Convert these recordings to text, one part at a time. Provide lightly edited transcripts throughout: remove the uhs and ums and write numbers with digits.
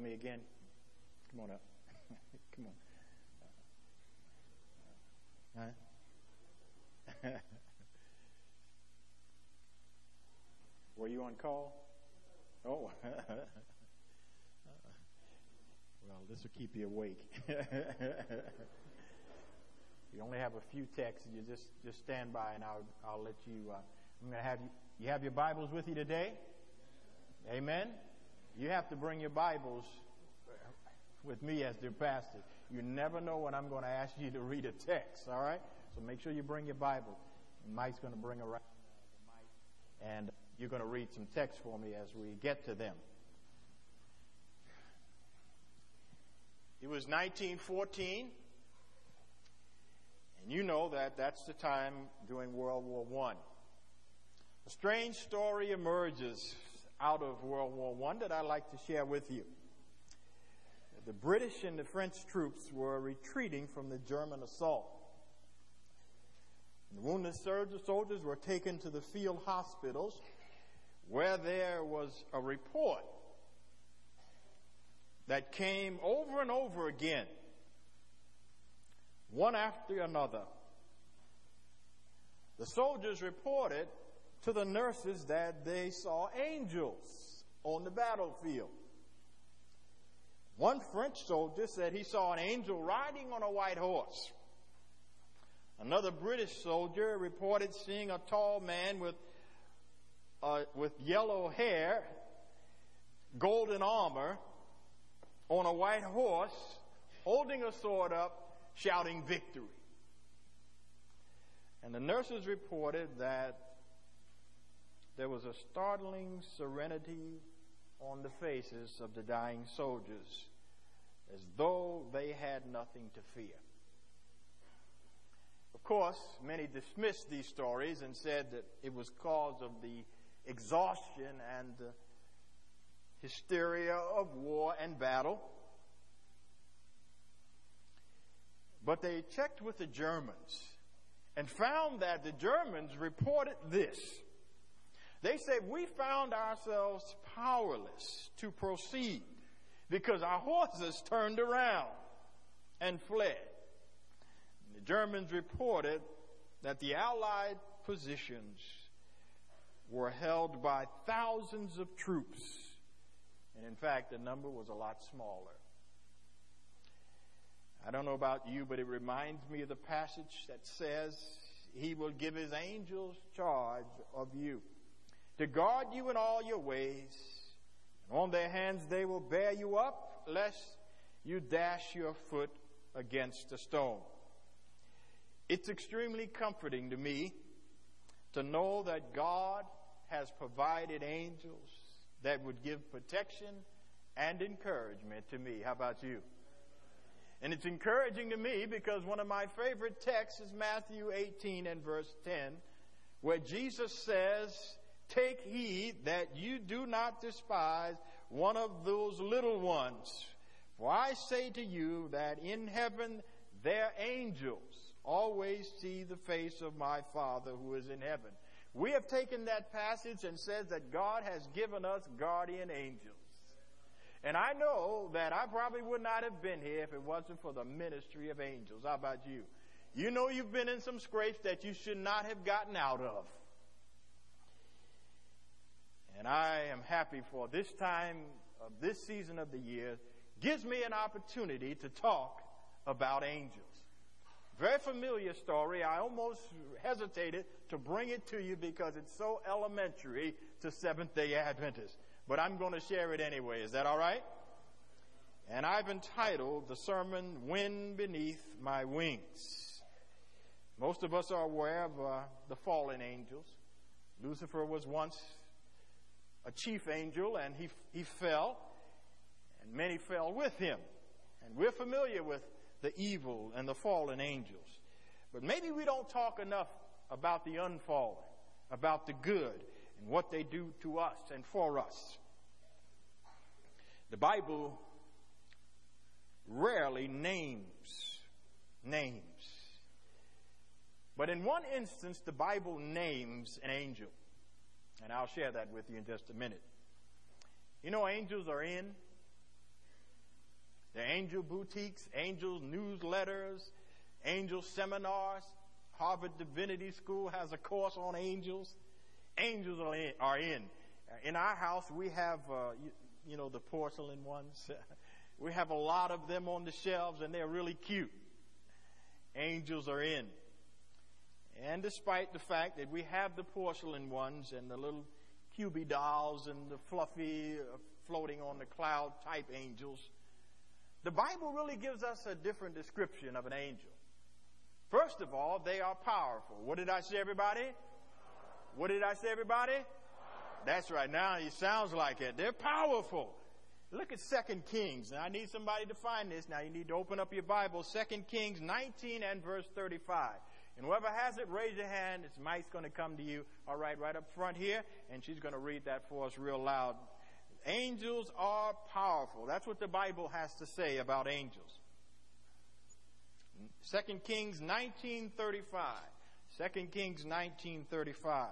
me again? Come on up. Come on. Huh? Were you on call? Oh. Well, this will keep you awake. You only have a few texts. You just stand by, and I'll let you. I'm going to have you. You have your Bibles with you today? Amen. You have to bring your Bibles with me as their pastor. You never know when I'm going to ask you to read a text. All right. So make sure you bring your Bible. Mike's going to bring around the mic, and you're going to read some text for me as we get to them. It was 1914, and you know that that's the time during World War I. A strange story emerges out of World War I that I'd like to share with you. The British and the French troops were retreating from the German assault. The wounded soldiers were taken to the field hospitals, where there was a report that came over and over again, one after another. The soldiers reported to the nurses that they saw angels on the battlefield. One French soldier said he saw an angel riding on a white horse. Another British soldier reported seeing a tall man with yellow hair, golden armor, on a white horse, holding a sword up, shouting victory. And the nurses reported that there was a startling serenity on the faces of the dying soldiers, as though they had nothing to fear. Of course, many dismissed these stories and said that it was cause of the exhaustion and the hysteria of war and battle. But they checked with the Germans and found that the Germans reported this. They said, we found ourselves powerless to proceed because our horses turned around and fled. And the Germans reported that the Allied positions were held by thousands of troops. And in fact, the number was a lot smaller. I don't know about you, but it reminds me of the passage that says he will give his angels charge of you, to guard you in all your ways. And on their hands they will bear you up, lest you dash your foot against a stone. It's extremely comforting to me to know that God has provided angels that would give protection and encouragement to me. How about you? And it's encouraging to me because one of my favorite texts is Matthew 18 and verse 10, where Jesus says, take heed that you do not despise one of those little ones. For I say to you that in heaven their angels always see the face of my Father who is in heaven. We have taken that passage and says that God has given us guardian angels. And I know that I probably would not have been here if it wasn't for the ministry of angels. How about you? You know you've been in some scrapes that you should not have gotten out of. And I am happy for this time of this season of the year gives me an opportunity to talk about angels. Very familiar story. I almost hesitated to bring it to you because it's so elementary to Seventh-day Adventists. But I'm going to share it anyway. Is that all right? And I've entitled the sermon, Wind Beneath My Wings. Most of us are aware of the fallen angels. Lucifer was once a chief angel, and he fell, and many fell with him. And we're familiar with the evil and the fallen angels. But maybe we don't talk enough about the unfallen, about the good, and what they do to us and for us. The Bible rarely names. But in one instance, the Bible names an angel. And I'll share that with you in just a minute. You know, angels are in The angel boutiques, angel newsletters, angel seminars. Harvard Divinity School has a course on angels. Angels are in. In our house, we have, the porcelain ones. We have a lot of them on the shelves, and they're really cute. Angels are in. And despite the fact that we have the porcelain ones and the little cubey dolls and the fluffy, floating on the cloud type angels, the Bible really gives us a different description of an angel. First of all, they are powerful. What did I say, everybody? What did I say, everybody? That's right. Now it sounds like it. They're powerful. Look at 2 Kings. Now I need somebody to find this. Now you need to open up your Bible. 2 Kings 19 and verse 35. And whoever has it, raise your hand. It's Mike's going to come to you. All right, right up front here. And she's going to read that for us real loud. Angels are powerful. That's what the Bible has to say about angels. 2 Kings 19:35. 2 Kings 19:35.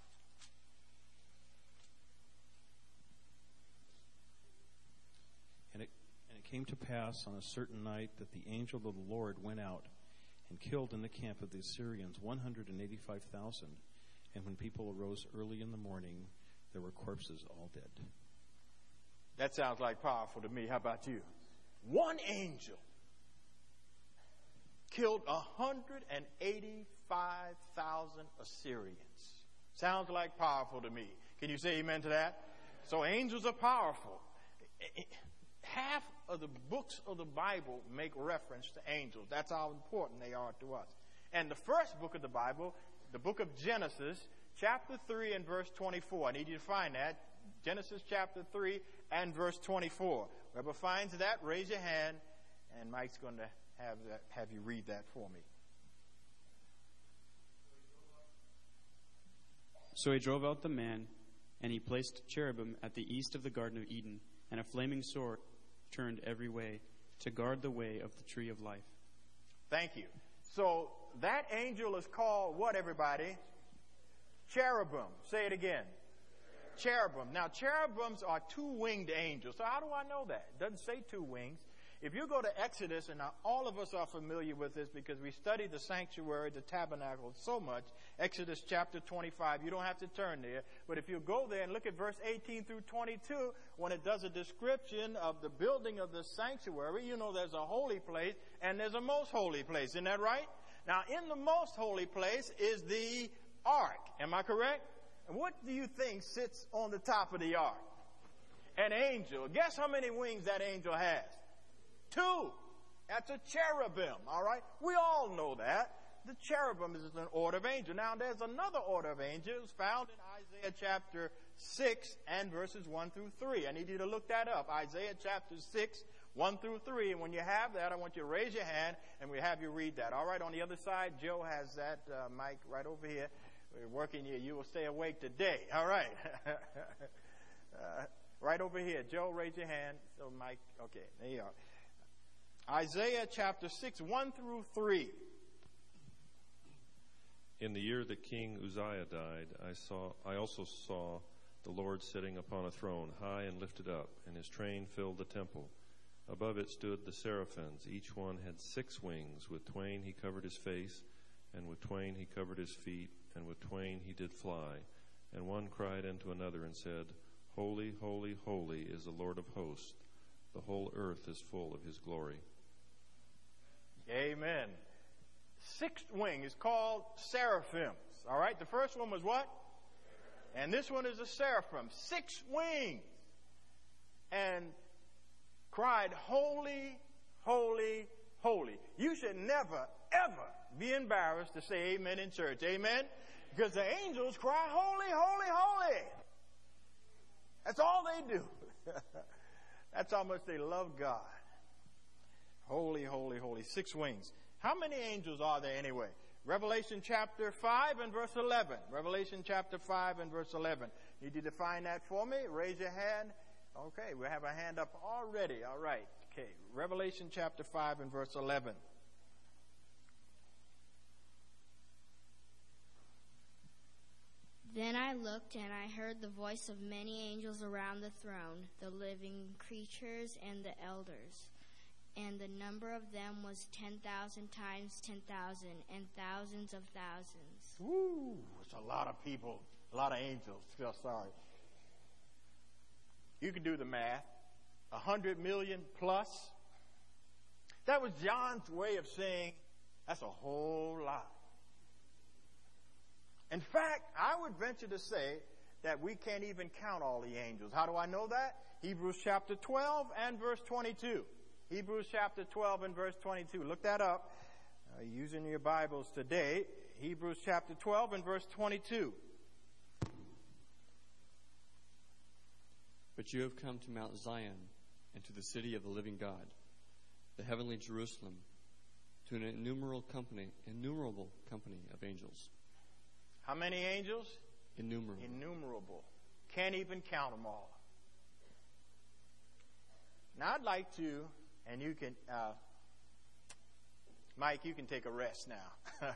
And it came to pass on a certain night that the angel of the Lord went out and killed in the camp of the Assyrians 185,000. And when people arose early in the morning, there were corpses all dead. That sounds like powerful to me. How about you? One angel killed 185,000 Assyrians. Sounds like powerful to me. Can you say amen to that? So angels are powerful. Half of the books of the Bible make reference to angels. That's how important they are to us. And the first book of the Bible, the book of Genesis, chapter 3 and verse 24. I need you to find that. Genesis chapter 3 and verse 24. Whoever finds that, raise your hand, and Mike's going to have you read that for me. So he drove out the man, and he placed cherubim at the east of the Garden of Eden, and a flaming sword turned every way to guard the way of the tree of life. Thank you. So that angel is called what, everybody? Cherubim. Say it again. Cherubim. Now, cherubims are two-winged angels. So how do I know that? It doesn't say two wings. If you go to Exodus, and now all of us are familiar with this because we study the sanctuary, the tabernacle so much, Exodus chapter 25, you don't have to turn there, but if you go there and look at verse 18 through 22, when it does a description of the building of the sanctuary, you know there's a holy place and there's a most holy place. Isn't that right? Now, in the most holy place is the ark. Am I correct? And what do you think sits on the top of the ark? An angel. Guess how many wings that angel has? 2. That's a cherubim, all right? We all know that. The cherubim is an order of angels. Now, there's another order of angels found in Isaiah chapter 6 and verses 1 through 3. I need you to look that up. Isaiah chapter 6, 1 through 3. And when you have that, I want you to raise your hand and we have you read that. All right, on the other side, Joe has that mic right over here. We're working here. You will stay awake today. All right. Right over here. Joe, raise your hand. So, Mike, okay, there you are. Isaiah chapter 6, 1 through 3. In the year that King Uzziah died, I also saw the Lord sitting upon a throne, high and lifted up, and his train filled the temple. Above it stood the seraphims. Each one had 6 wings. With twain he covered his face, and with twain he covered his feet, and with twain he did fly. And one cried unto another and said, Holy, holy, holy is the Lord of hosts. The whole earth is full of his glory. Amen. 6th wing is called seraphims. All right, the first one was what? And this one is a seraphim. 6 wings. And cried, Holy, holy, holy. You should never, ever be embarrassed to say amen in church. Amen? Because the angels cry, Holy, holy, holy. That's all they do. That's how much they love God. Holy, holy, holy. 6 wings. How many angels are there anyway? Revelation chapter 5 and verse 11. Revelation chapter 5 and verse 11. Need you to find that for me? Raise your hand. Okay, we have a hand up already. All right. Okay. Revelation chapter 5 and verse 11. Then I looked, and I heard the voice of many angels around the throne, the living creatures and the elders. and the number of them was 10,000 times 10,000, and thousands of thousands. Woo! It's a lot of people, a lot of angels. Feel sorry. You can do the math. 100 million plus. That was John's way of saying that's a whole lot. In fact, I would venture to say that we can't even count all the angels. How do I know that? Hebrews chapter 12 and verse 22. Hebrews chapter 12 and verse 22. Look that up. Using your Bibles today. Hebrews chapter 12 and verse 22. But you have come to Mount Zion and to the city of the living God, the heavenly Jerusalem, to an innumerable company of angels. How many angels? Innumerable. Innumerable. Can't even count them all. Now I'd like to, and you can, Mike, you can take a rest now.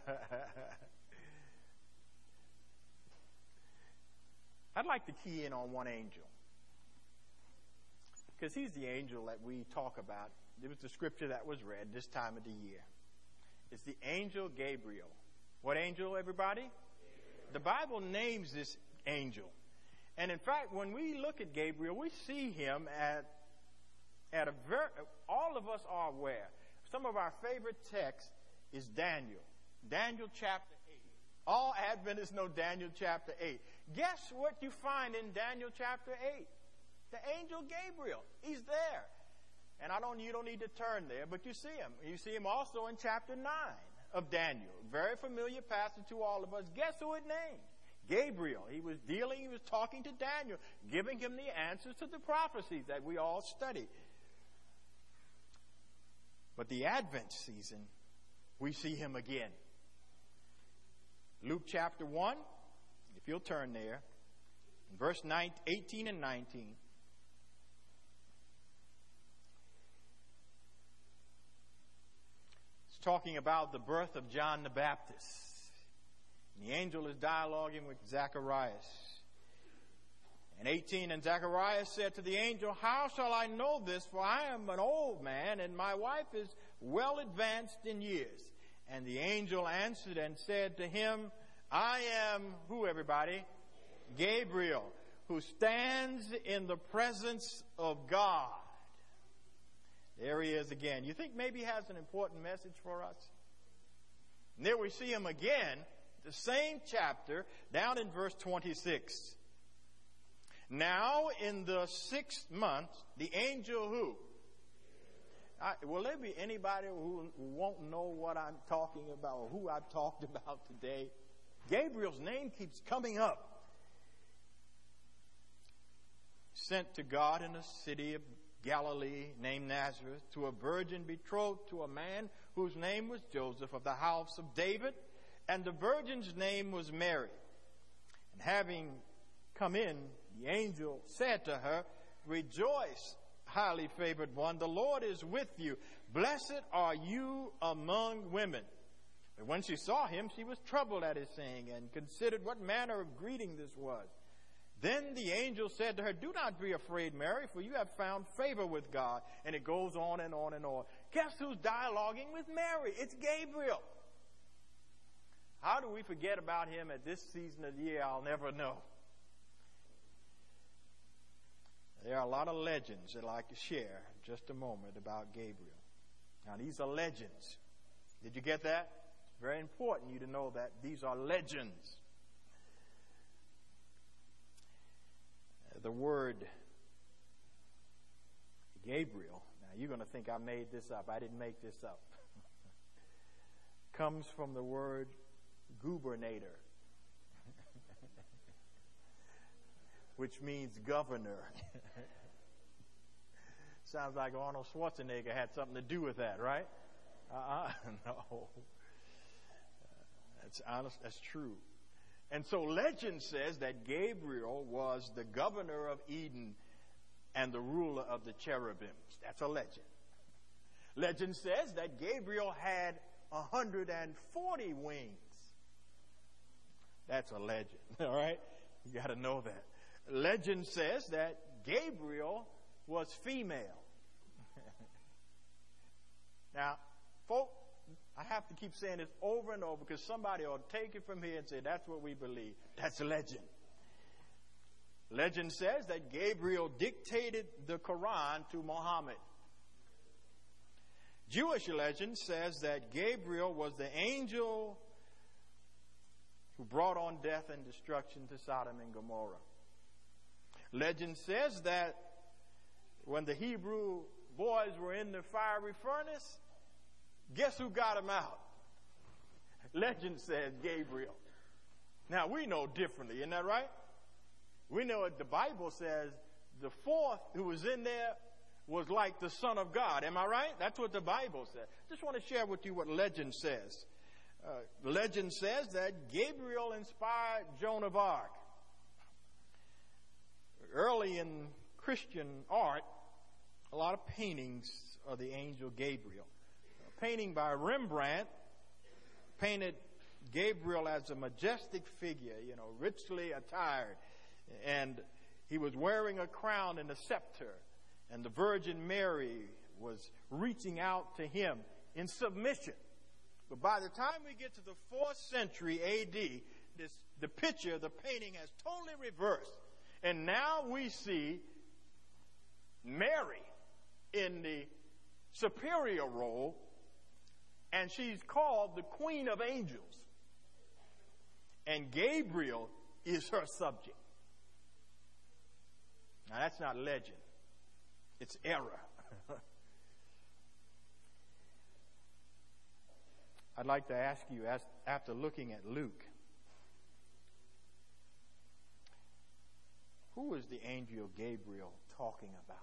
I'd like to key in on one angel. Because he's the angel that we talk about. It was the scripture that was read this time of the year. It's the angel Gabriel. What angel, everybody? Gabriel. The Bible names this angel. And in fact, when we look at Gabriel, we see him at a very, all of us are aware. Some of our favorite text is Daniel. Daniel chapter 8. All Adventists know Daniel chapter 8. Guess what you find in Daniel chapter 8? The angel Gabriel. He's there. And you don't need to turn there, but you see him. You see him also in chapter 9 of Daniel. Very familiar passage to all of us. Guess who it named? Gabriel. He was talking to Daniel, giving him the answers to the prophecies that we all study. But the Advent season, we see him again. Luke chapter 1, if you'll turn there, verse 18 and 19. Talking about the birth of John the Baptist. And the angel is dialoguing with Zacharias. And 18, and Zacharias said to the angel, "How shall I know this? For I am an old man, and my wife is well advanced in years." And the angel answered and said to him, "I am," who, everybody? Gabriel, who stands in the presence of God. There he is again. You think maybe he has an important message for us? And there we see him again, the same chapter, down in verse 26. Now in the 6th month, the angel who? Will there be anybody who won't know what I'm talking about or who I've talked about today? Gabriel's name keeps coming up. Sent to God in a city of Galilee named Nazareth, to a virgin betrothed to a man whose name was Joseph of the house of David, and the virgin's name was Mary. And having come in, the angel said to her, "Rejoice, highly favored one, the Lord is with you. Blessed are you among women." But when she saw him, she was troubled at his saying, and considered what manner of greeting this was. Then the angel said to her, "Do not be afraid, Mary, for you have found favor with God." And it goes on and on and on. Guess who's dialoguing with Mary? It's Gabriel. How do we forget about him at this season of the year? I'll never know. There are a lot of legends that I'd like to share in just a moment about Gabriel. Now, these are legends. Did you get that? It's very important you to know that these are legends. The word Gabriel, now you're going to think I made this up. I didn't make this up. Comes from the word gubernator, which means governor. Sounds like Arnold Schwarzenegger had something to do with that, right? No. That's honest. That's true. And so legend says that Gabriel was the governor of Eden and the ruler of the cherubims. That's a legend. Legend says that Gabriel had 140 wings. That's a legend, all right? You got to know that. Legend says that Gabriel was female. Now, folk, I have to keep saying this over and over because somebody will take it from here and say, that's what we believe. That's a legend. Legend says that Gabriel dictated the Quran to Muhammad. Jewish legend says that Gabriel was the angel who brought on death and destruction to Sodom and Gomorrah. Legend says that when the Hebrew boys were in the fiery furnace, guess who got them out? Legend says Gabriel. Now, we know differently, isn't that right? We know what the Bible says. The fourth who was in there was like the Son of God. Am I right? That's what the Bible says. Just want to share with you what legend says. Legend says that Gabriel inspired Joan of Arc. Early in Christian art, a lot of paintings of the angel Gabriel. A painting by Rembrandt painted Gabriel as a majestic figure, richly attired. And he was wearing a crown and a scepter. And the Virgin Mary was reaching out to him in submission. But by the time we get to the 4th century A.D., the picture, the painting has totally reversed. And now we see Mary in the superior role, and she's called the Queen of Angels. And Gabriel is her subject. Now, that's not legend. It's error. I'd like to ask you, after looking at Luke, who is the angel Gabriel talking about?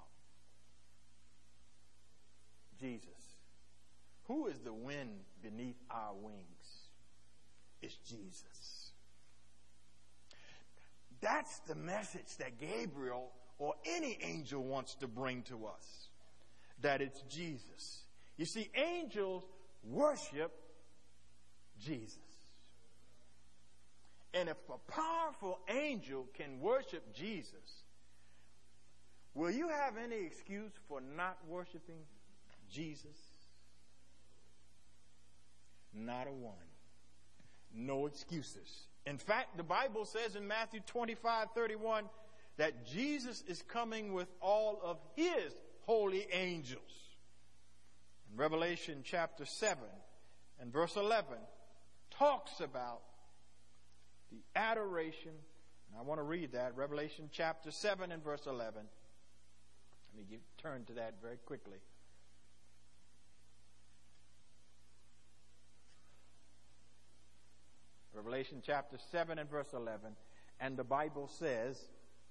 Jesus. Who is the wind beneath our wings? It's Jesus. That's the message that Gabriel or any angel wants to bring to us, that it's Jesus. You see, angels worship Jesus. And if a powerful angel can worship Jesus, will you have any excuse for not worshiping Jesus? Not a one. No excuses. In fact, the Bible says in Matthew 25:31 that Jesus is coming with all of his holy angels. In Revelation chapter 7 and verse 11 talks about the adoration. And I want to read that. Revelation chapter 7 and verse 11. Let me turn to that very quickly. Revelation chapter 7 and verse 11. And the Bible says,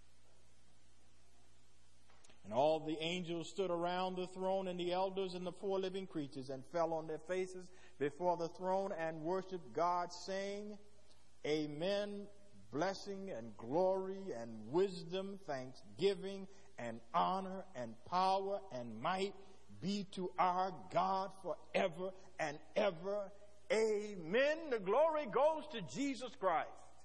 and all the angels stood around the throne, and the elders and the 4 living creatures, and fell on their faces before the throne and worshiped God, saying, Amen, blessing and glory and wisdom, thanksgiving and honor and power and might be to our God forever and ever. Amen. The glory goes to Jesus Christ.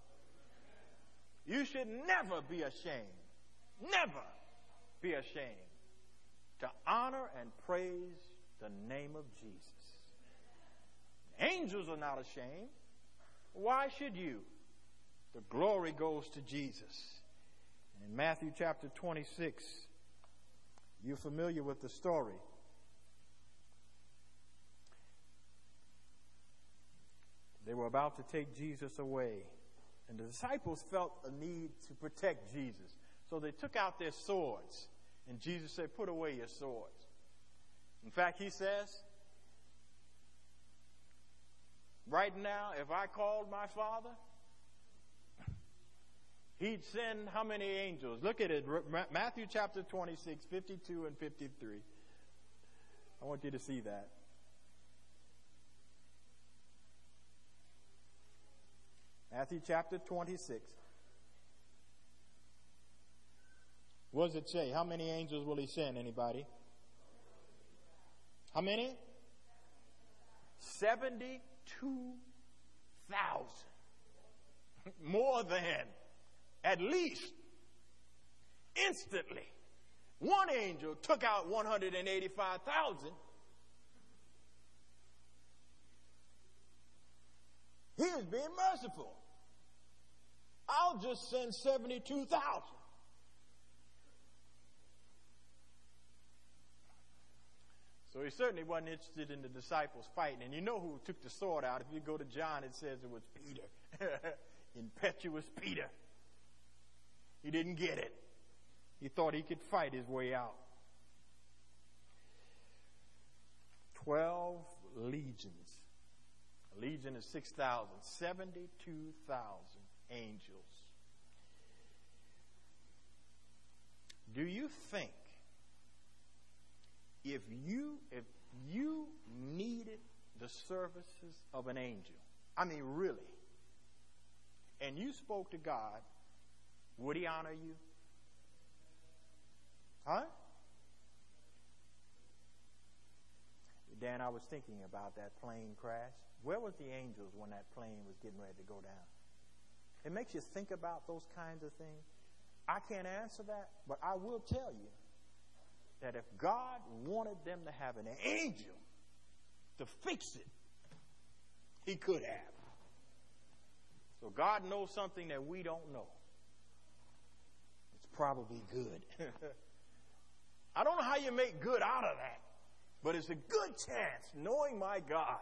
You should never be ashamed. Never be ashamed to honor and praise the name of Jesus. Angels are not ashamed. Why should you? The glory goes to Jesus. In Matthew chapter 26, you're familiar with the story. They were about to take Jesus away, and the disciples felt a need to protect Jesus. So they took out their swords, and Jesus said, put away your swords. In fact, he says, right now, if I called my Father, he'd send how many angels? Look at it, Matthew chapter 26, 52 and 53. I want you to see that. Matthew chapter 26. What does it say? How many angels will he send? Anybody? How many? 72,000. More than. At least. Instantly. One angel took out 185,000. being merciful. I'll just send 72,000. So he certainly wasn't interested in the disciples fighting. And you know who took the sword out. If you go to John, it says it was Peter. Impetuous Peter. He didn't get it. He thought he could fight his way out. 12 legions. A legion is 6,000. 72,000 angels. Do you think if you needed the services of an angel, I mean really, and you spoke to God, would he honor you? Huh? Dan, I was thinking about that plane crash. Where was the angels when that plane was getting ready to go down? It makes you think about those kinds of things. I can't answer that, but I will tell you that if God wanted them to have an angel to fix it, he could have. So God knows something that we don't know. It's probably good. I don't know how you make good out of that, but it's a good chance, knowing my God,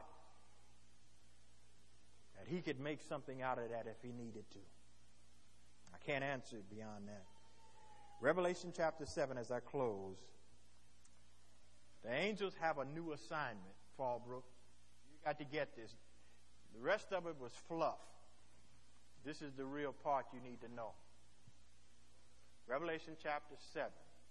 that he could make something out of that if he needed to. I can't answer it beyond that. Revelation chapter 7, as I close. The angels have a new assignment, Fallbrook. You got to get this. The rest of it was fluff. This is the real part you need to know. Revelation chapter 7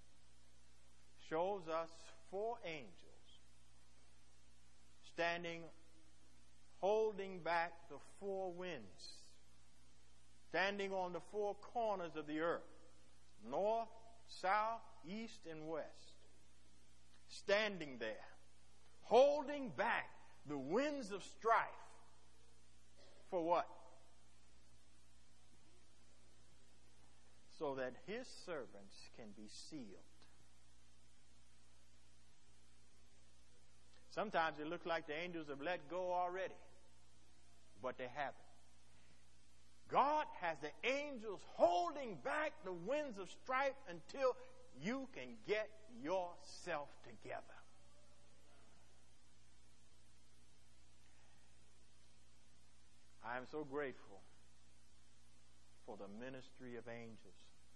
shows us 4 angels standing, holding back the 4 winds, standing on the 4 corners of the earth, north, south, east, and west. Standing there, holding back the winds of strife. For what? So that his servants can be sealed. Sometimes it looks like the angels have let go already, but they haven't. God has the angels holding back the winds of strife until you can get yourself together. I am so grateful for the ministry of angels.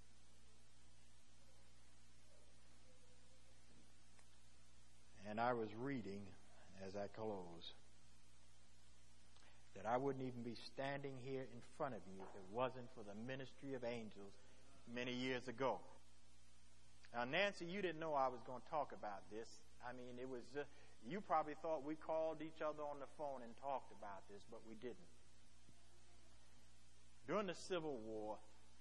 And I was reading as I close that I wouldn't even be standing here in front of you if it wasn't for the ministry of angels many years ago. Now, Nancy, you didn't know I was going to talk about this. I mean, it was just, you probably thought we called each other on the phone and talked about this, but we didn't. During the Civil War,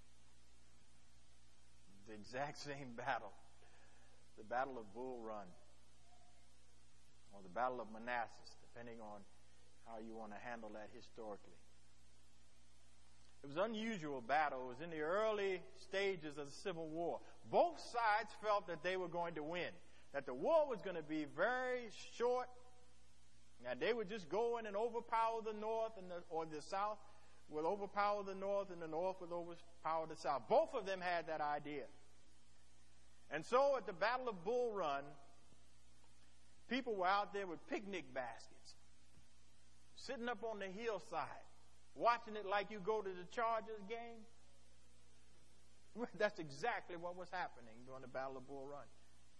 the exact same battle, the Battle of Bull Run, or the Battle of Manassas, depending on how you want to handle that historically. It was an unusual battle. It was in the early stages of the Civil War. Both sides felt that they were going to win, that the war was going to be very short, and they would just go in and overpower the North or the South would overpower the North, and the North would overpower the South. Both of them had that idea. And so at the Battle of Bull Run, people were out there with picnic baskets, sitting up on the hillside, watching it like you go to the Chargers game. That's exactly what was happening during the Battle of Bull Run.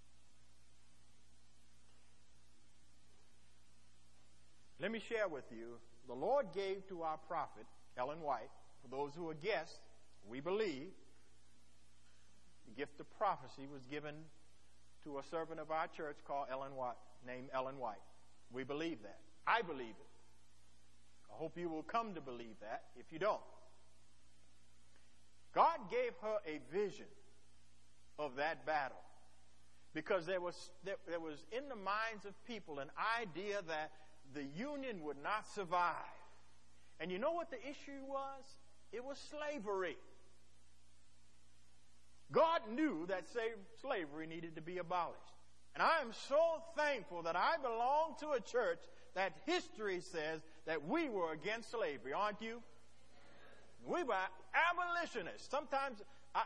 Let me share with you, the Lord gave to our prophet, Ellen White, for those who are guests, we believe, the gift of prophecy was given to a servant of our church called Ellen White, named Ellen White. We believe that. I believe it. I hope you will come to believe that if you don't. God gave her a vision of that battle because there was in the minds of people an idea that the Union would not survive. And you know what the issue was? It was slavery. God knew that slavery needed to be abolished. And I am so thankful that I belong to a church that history says that we were against slavery, aren't you? We were abolitionists. Sometimes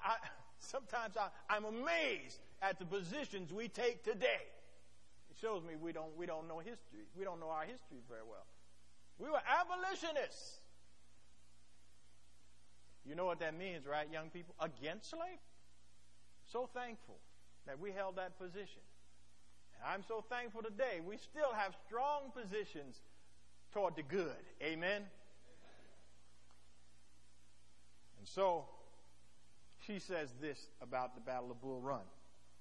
I'm amazed at the positions we take today. It shows me we don't know history. We don't know our history very well. We were abolitionists. You know what that means, right, young people? Against slavery. So thankful that we held that position. And I'm so thankful today we still have strong positions toward the good. Amen? And so, she says this about the Battle of Bull Run.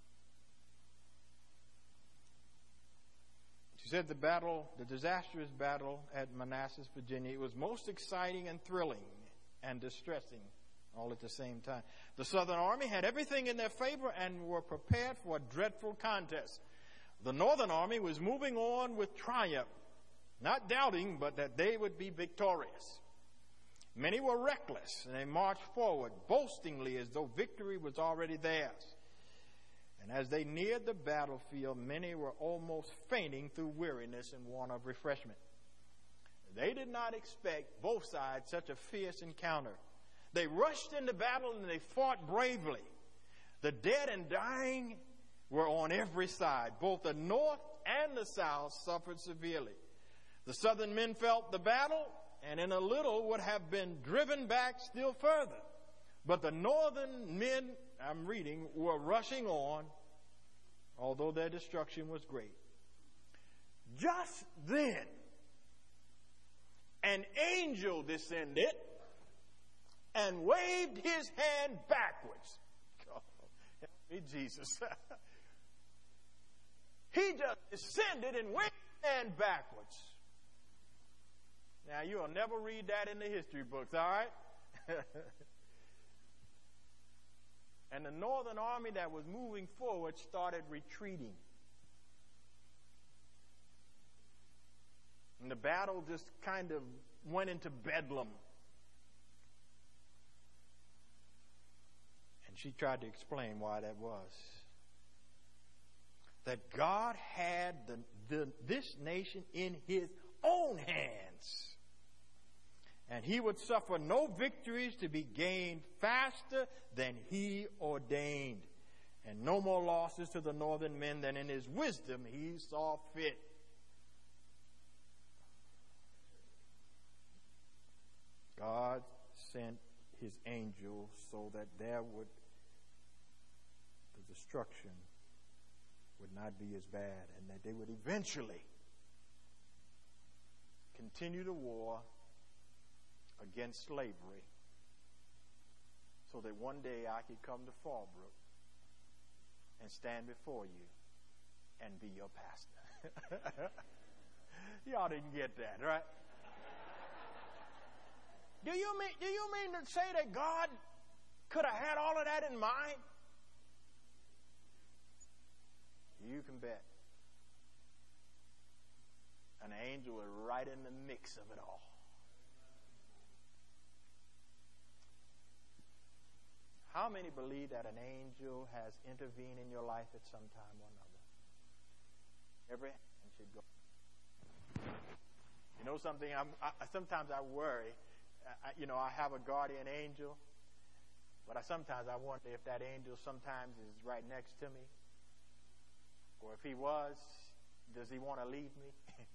She said the disastrous battle at Manassas, Virginia, it was most exciting and thrilling and distressing all at the same time. The Southern Army had everything in their favor and were prepared for a dreadful contest. The Northern Army was moving on with triumph, not doubting, but that they would be victorious. Many were reckless, and they marched forward boastingly as though victory was already theirs. And as they neared the battlefield, many were almost fainting through weariness and want of refreshment. They did not expect, both sides, such a fierce encounter. They rushed into battle and they fought bravely. The dead and dying were on every side. Both the North and the South suffered severely. The Southern men felt the battle and in a little would have been driven back still further. But the Northern men, I'm reading, were rushing on, although their destruction was great. Just then, an angel descended and waved his hand backwards. Oh, help me, Jesus. He just descended and waved his hand backwards. Now, you'll never read that in the history books, all right? And the Northern Army that was moving forward started retreating. And the battle just kind of went into bedlam. And she tried to explain why that was. That God had this nation in his own hands. And he would suffer no victories to be gained faster than he ordained. And no more losses to the Northern men than in his wisdom he saw fit. God sent his angel so that the destruction would not be as bad, and that they would eventually continue the war against slavery, so that one day I could come to Fallbrook and stand before you and be your pastor. Y'all didn't get that, right? Do you mean to say that God could have had all of that in mind? You can bet. An angel was right in the mix of it all. How many believe that an angel has intervened in your life at some time or another? Every hand should go. You know something? Sometimes I worry. I have a guardian angel, but sometimes I wonder if that angel sometimes is right next to me, or if he was, does he want to leave me?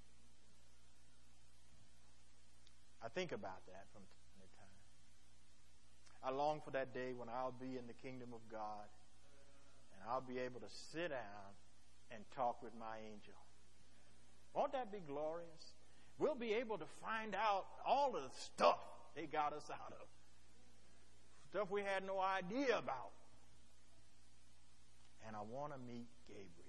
I think about that from time to time. I long for that day when I'll be in the kingdom of God and I'll be able to sit down and talk with my angel. Won't that be glorious? We'll be able to find out all of the stuff they got us out of. Stuff we had no idea about. And I want to meet Gabriel.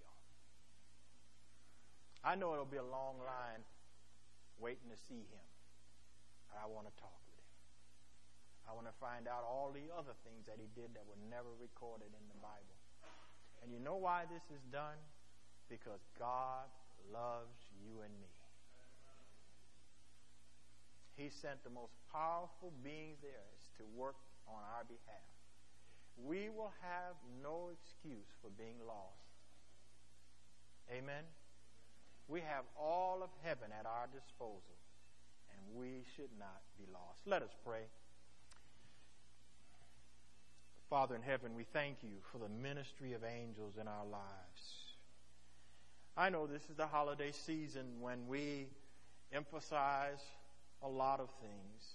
I know it'll be a long line waiting to see him. But I want to talk with him. I want to find out all the other things that he did that were never recorded in the Bible. And you know why this is done? Because God loves you and me. He sent the most powerful beings there is to work on our behalf. We will have no excuse for being lost. Amen? We have all of heaven at our disposal, and we should not be lost. Let us pray. Father in heaven, we thank you for the ministry of angels in our lives. I know this is the holiday season when we emphasize a lot of things.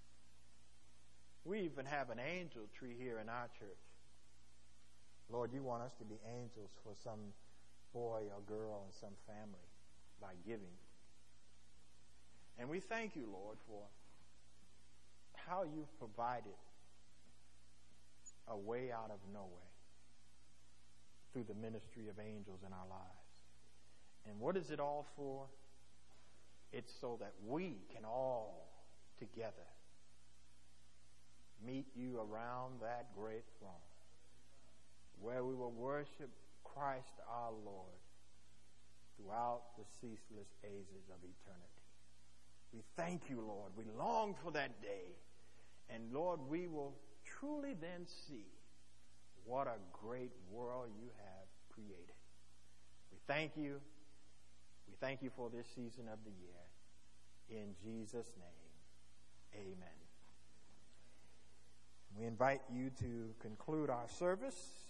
We even have an angel tree here in our church. Lord, you want us to be angels for some boy or girl in some family by giving. And we thank you, Lord, for how you've provided a way out of no way through the ministry of angels in our lives. And what is it all for? It's so that we can all together meet you around that great throne where we will worship Christ our Lord throughout the ceaseless ages of eternity. We thank you, Lord. We long for that day. And Lord, we will truly then see what a great world you have created. We thank you. We thank you for this season of the year. In Jesus' name, amen. We invite you to conclude our service